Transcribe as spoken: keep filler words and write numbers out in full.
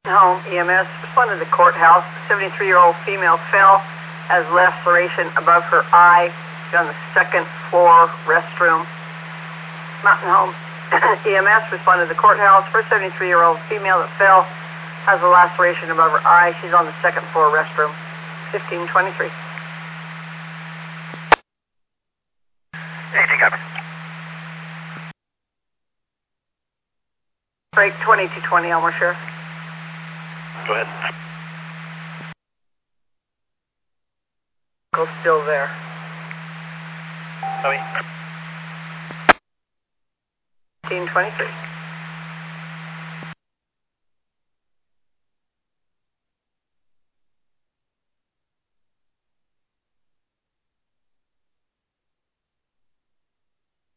Home E M S responded to the courthouse. seventy-three-year-old female fell, has laceration above her eye. She's on the second floor restroom. Mountain Home E M S responded to the courthouse. First seventy-three-year-old female that fell has a laceration above her eye. She's on the second floor restroom. fifteen twenty-three. Anything up? Break twenty-two twenty, Elmer Sheriff. Go ahead. Vehicle's still there. Copy. fifteen twenty-three.